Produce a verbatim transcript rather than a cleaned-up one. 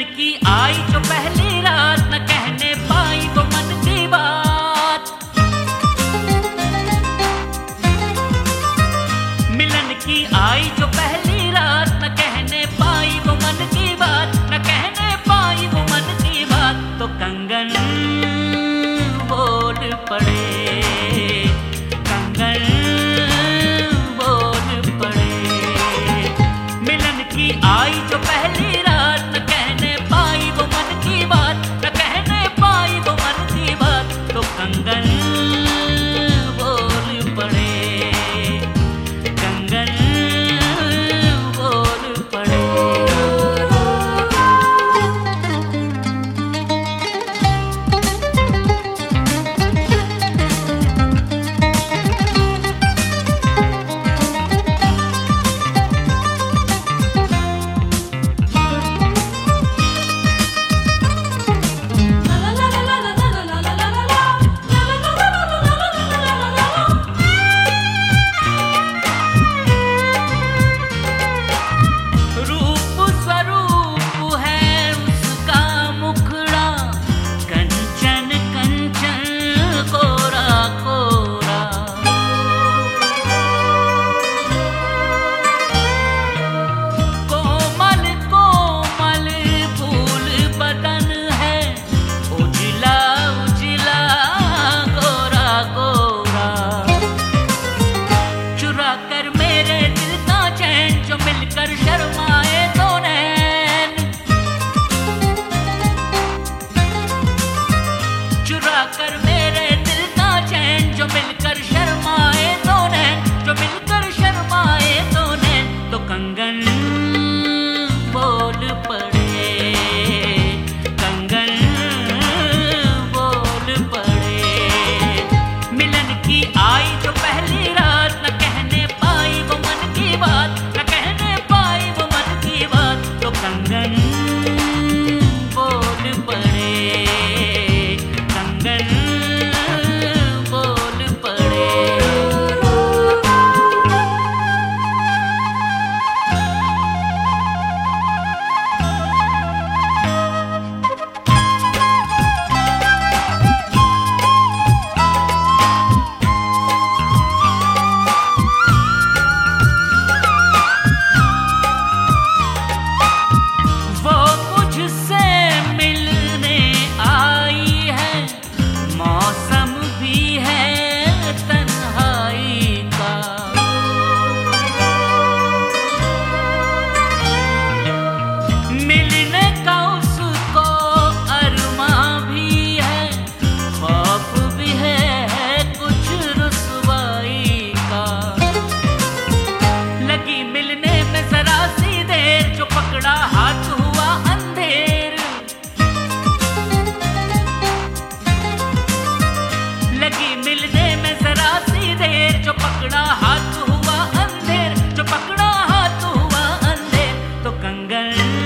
की आई जो पहली रात, न कहने पाई वो मन की बात। मिलन की आई जो पहली रात, न कहने पाई वो मन की बात, न कहने पाई वो मन की बात। तो कंगन बोल पड़े, कंगन बोल पड़े। मिलन की आई जो पहली रात, न कहने पाई वो मन की बात, न कहने पाई वो मन की बात। तो कंगन बोल पड़े, कंगन बोल पड़े। कर मेरे दिल का चैन जो मिलकर शर्माए तो नैन, जो मिलकर शर्माए तो नैन। तो कंगन बोल पड़े, कंगन बोल पड़े। मिलन की आई जो पहली रात, न कहने पाई वो मन की बात, न कहने पाई वो मन की बात। तो कंगन बोल पड़े, कंगन बोल पड़े। वो मुझसे मिलने आई है, मौसम भी है तन्हाई का। मिलने का उसको अरमां भी है, खौफ भी है कुछ रुसवाई का। लगी मिलने में जरा सी देर, जो पकड़ा हाथ हुआ अंधेर। लगी मिलने में जरा सी देर, जो पकड़ा हाथ हुआ अंधेर, जो पकड़ा हाथ हुआ अंधेर। तो कंगन